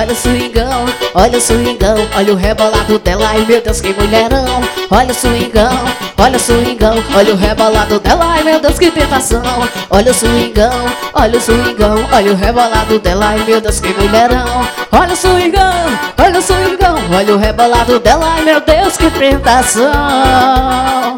olha o swingão, olha o swingão, olha o rebolado dela, ai meu Deus que mulherão. Olha o swingão, olha o swingão, olha o rebolado dela, ai meu Deus que tentação. Olha o swingão, olha o swingão, olha o rebolado dela, ai meu Deus que mulherão. Olha o swingão, olha o swingão, olha o rebolado dela, ai meu Deus que tentação.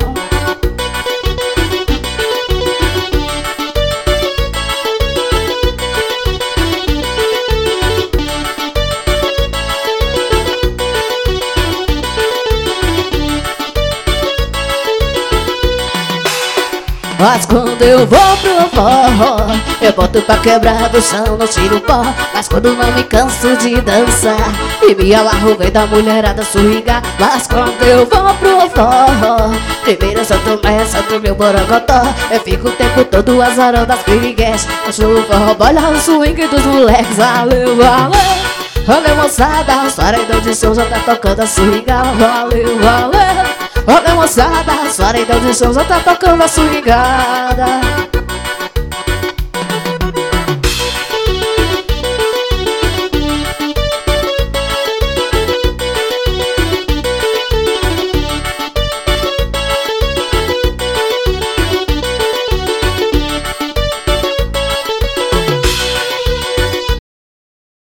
Mas quando eu vou pro forró, eu boto pra quebrar do chão, não tiro pó. Mas quando não me canso de dançar e me amarro vem da mulherada swingar. Mas quando eu vou pro forró, primeiro Santo Tomé, Santo meu Borocotó, eu fico o tempo todo azarando as piriguetes. Acho o forró, olha o swing dos moleques. Valeu, valeu, valeu moçada, os paredão de som já tá tocando a swingar. Valeu, valeu, olha moçada, os paredão de som já tá tocando a swingada.